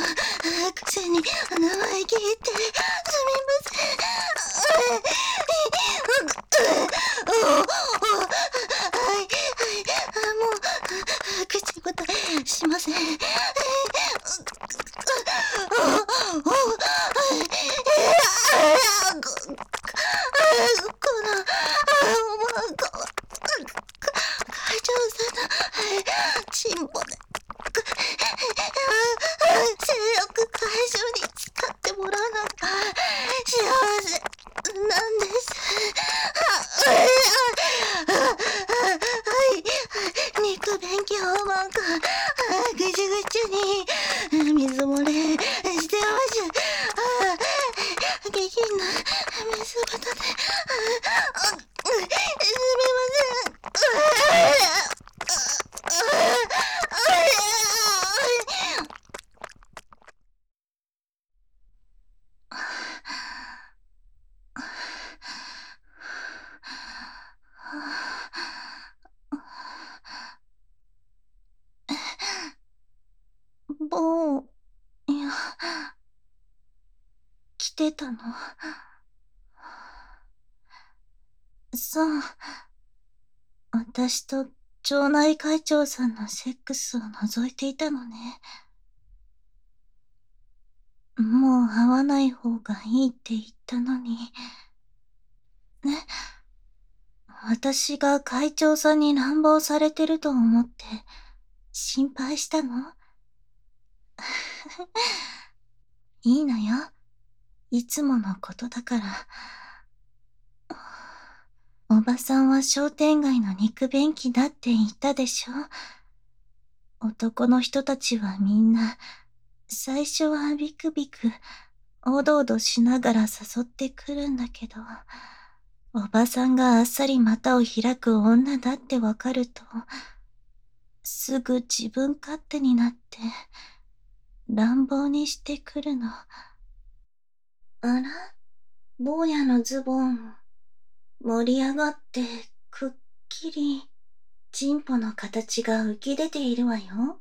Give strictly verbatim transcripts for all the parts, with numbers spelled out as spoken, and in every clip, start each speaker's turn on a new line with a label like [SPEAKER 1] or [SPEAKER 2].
[SPEAKER 1] くせに名前聞いてすみません。はいはい、もう口答えしません。この会長さんのチンポで性欲解消に使ってもらうのが幸せなんです。はい肉便器訪問かぐちゅぐちゅに水漏れしてます。下品な水ぶたで、すみません。坊や、来てたの？そう。私と町内会長さんのセックスを覗いていたのね。もう会わない方がいいって言ったのに。ね。私が会長さんに乱暴されてると思って心配したの？いいのよ。いつものことだから。おばさんは商店街の肉便器だって言ったでしょ。男の人たちはみんな、最初はビクビク、おどおどしながら誘ってくるんだけど、おばさんがあっさり股を開く女だってわかると、すぐ自分勝手になって、乱暴にしてくるの。あら？坊やのズボン、盛り上がってくっきり、チンポの形が浮き出ているわよ。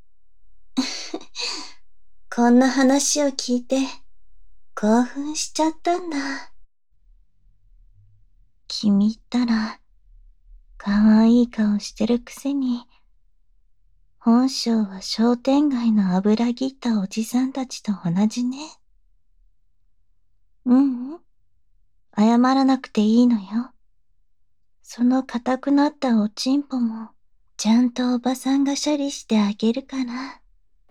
[SPEAKER 1] こんな話を聞いて、興奮しちゃったんだ。君ったら、かわいい顔してるくせに、本性は商店街の油切ったおじさんたちと同じね。ううん。謝らなくていいのよ。その硬くなったおちんぽも、ちゃんとおばさんが処理してあげるから。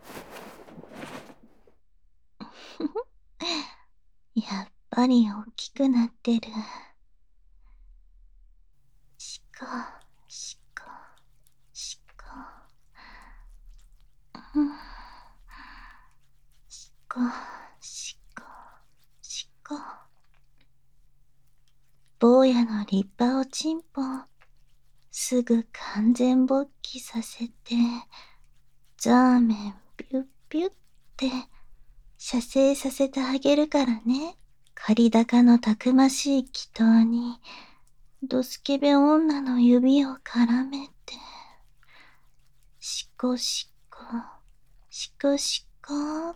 [SPEAKER 1] やっぱり大きくなってる。しか、しか、しか。うん。しか、しか、しか。坊やの立派おちんぽ、すぐ完全勃起させて、ザーメンピュッピュッって射精させてあげるからね。借り高のたくましい祈祷に、ドスケベ女の指を絡めて、シコシコ、シコシコって、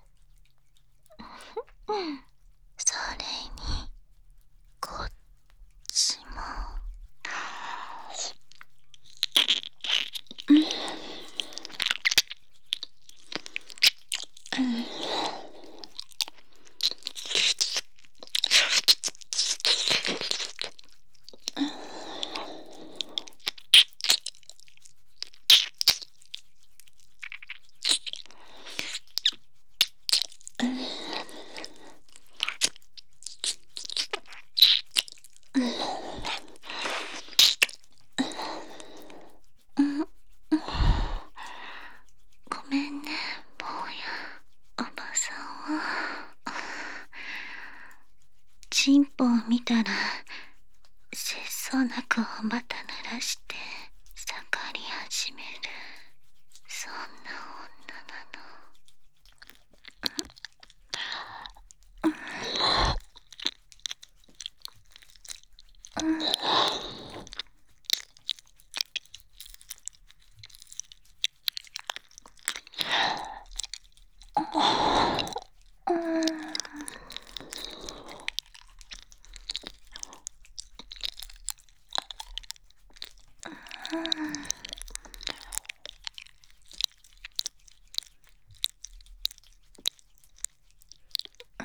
[SPEAKER 1] それに、こっちも。ごめんね、坊や。おばさんは。チンポを見たら、節操なくおばた濡らして、盛り始める。そんな女なの。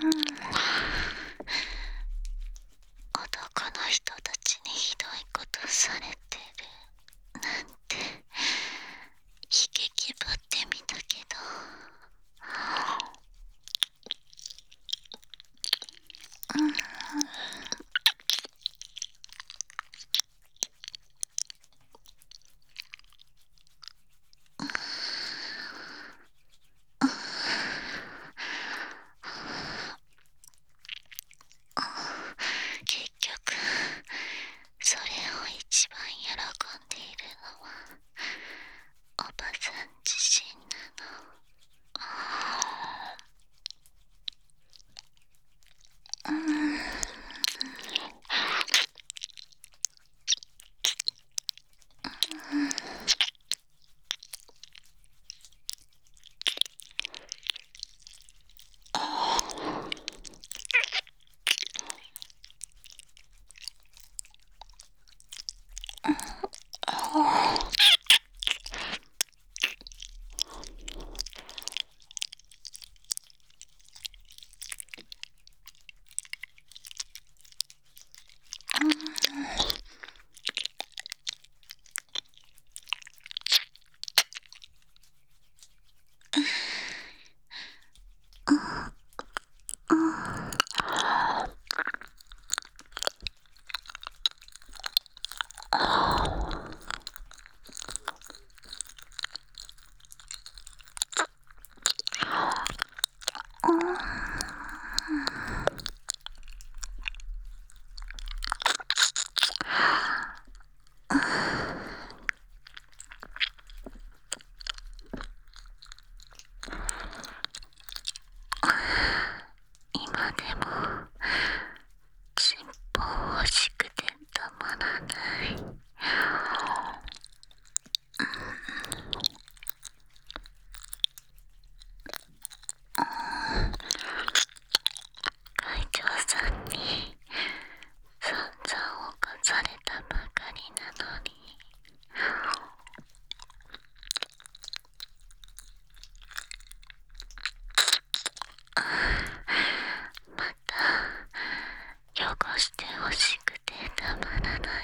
[SPEAKER 1] 男の人たちにひどいことされてるなんて悲劇ぶってみたけど、うん結局それを一番喜んでいるのはおばさん自身なの。うん今でもちんぽ欲しくてたまらない。会長さんに散々犯されたばかりなのに、また汚して欲しくてたまらないの。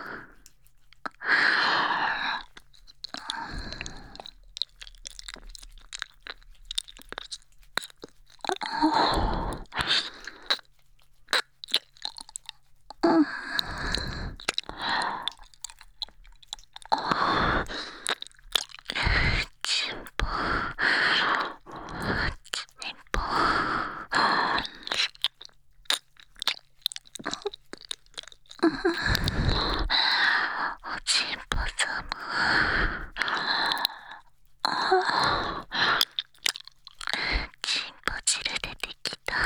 [SPEAKER 1] ちんぽちんぽおちんぽさま、ちんぽ汁出てきた。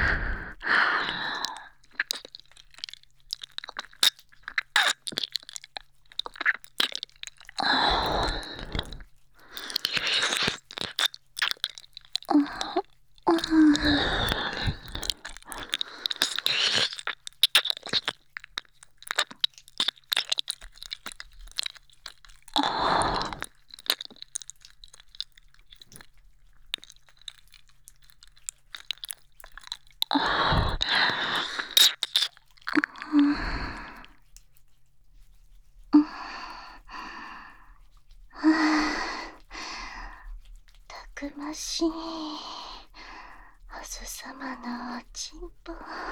[SPEAKER 1] たくましいおすさまのおちんぽ。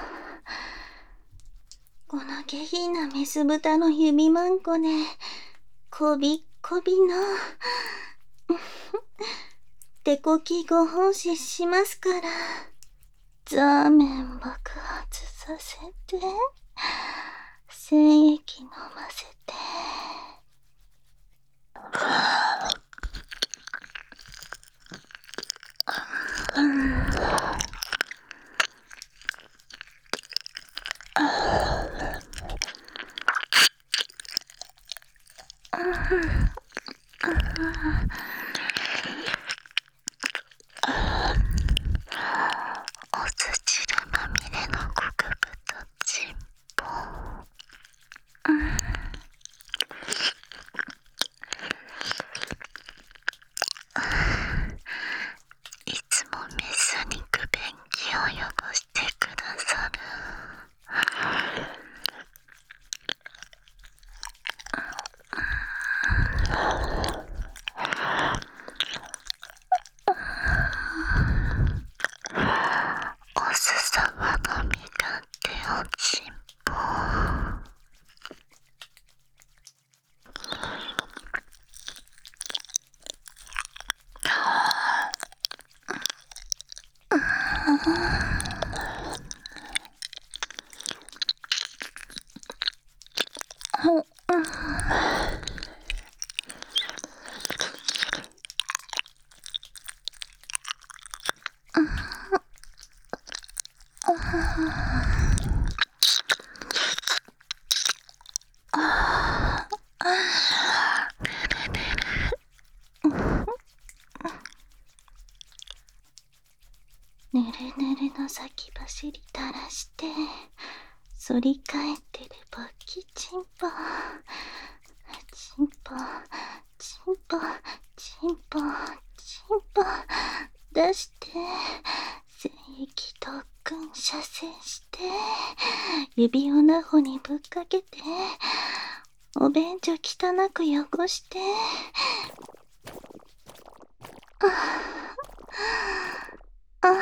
[SPEAKER 1] この下品なメス豚の指まんこでこびっこびの手こきご奉仕しますから、ザーメン爆発させて精液飲ませて。おつ汁まみれの極太ちんぽ。 ぬるぬるの先走り垂らして反り返ってる勃起チンポチンポチンポチンポチンポ出して精液特訓射精して指をナホにぶっかけてお便所汚く汚してああ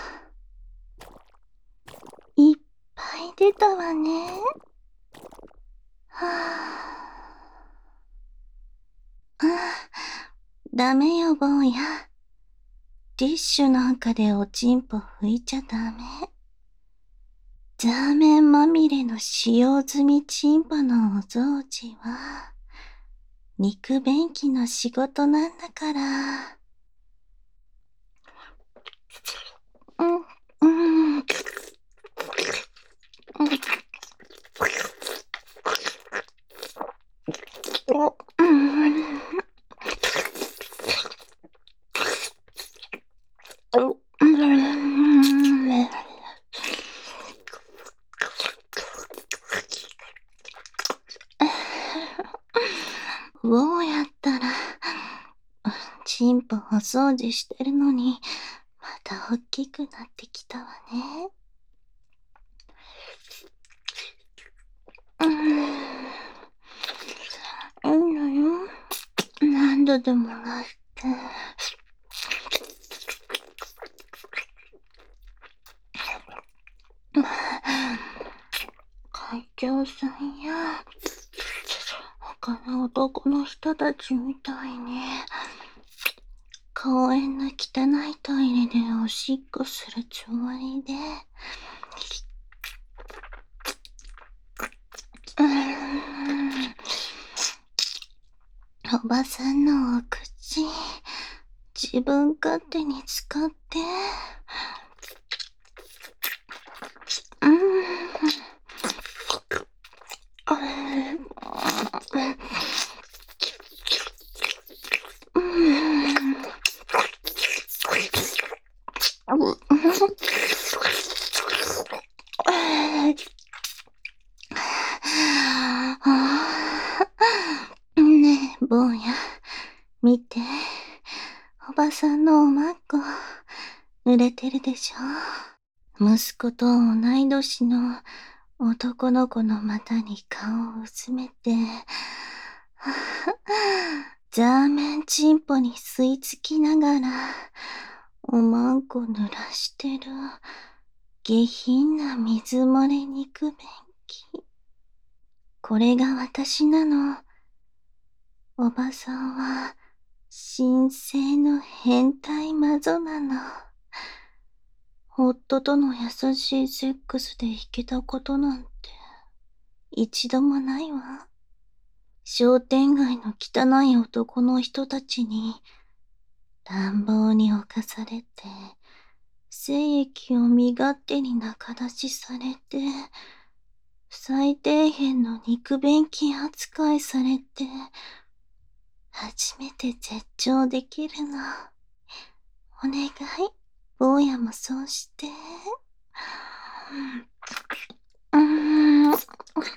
[SPEAKER 1] いっぱい出たわね。はあ、あダメよ坊や。ティッシュなんかでおちんぽ拭いちゃダメ。ザーメンまみれの使用済みチンポのお掃除は肉便器の仕事なんだから。うんうんうんどうやったらチンポお掃除してるのにまた大きくなってきたわね。うんいいのよ。何度でもなって。会長さんや他の男の人たちみたいに公園の汚いトイレでおしっこするつもりでうんおばさんのお口自分勝手に使ってうんねえ坊や見ておばさんのおまっこ濡れてるでしょ。息子と同い年の男の子の股に顔をうずめてザーメンチンポに吸い付きながらおまんこ濡らしてる下品な水漏れ肉便器。これが私なの。おばさんは神聖の変態魔女なの。夫との優しいセックスで弾けたことなんて一度もないわ。商店街の汚い男の人たちに乱暴に侵されて精液を身勝手に仲出しされて最底辺の肉便器扱いされて初めて絶頂できるの。お願い坊やもそうしてうーんう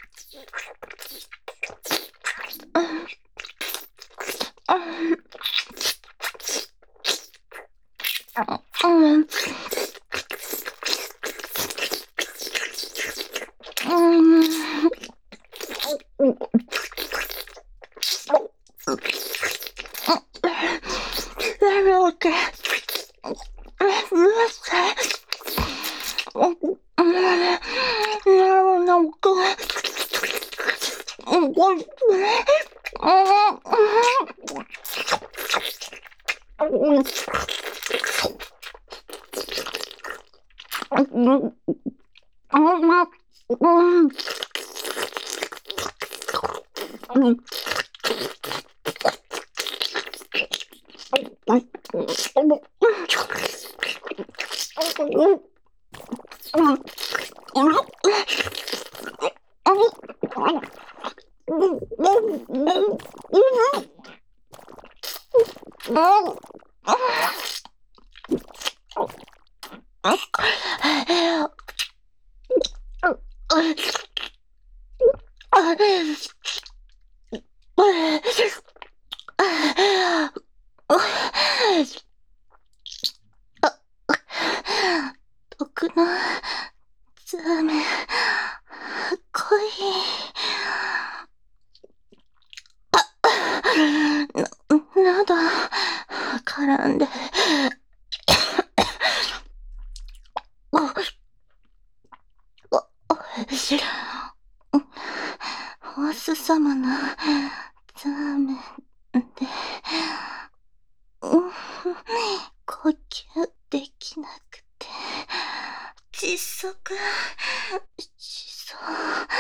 [SPEAKER 1] うん毒のザーメン、濃い。な、喉、絡んで。お、お、おいしろ。ホース様のザーメンで、うん、呼吸できなくて、窒息しそう。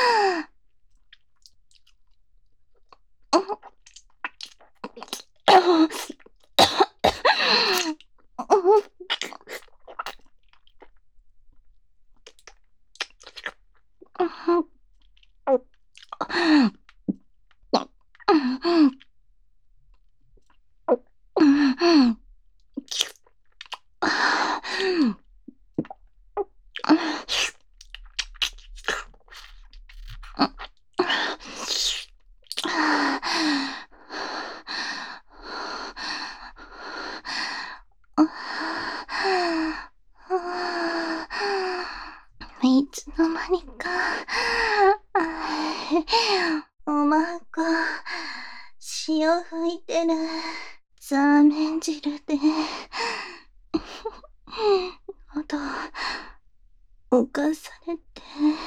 [SPEAKER 1] いつの間にか、おまんこ、潮吹いてるザーメン汁で、喉、浮かされて、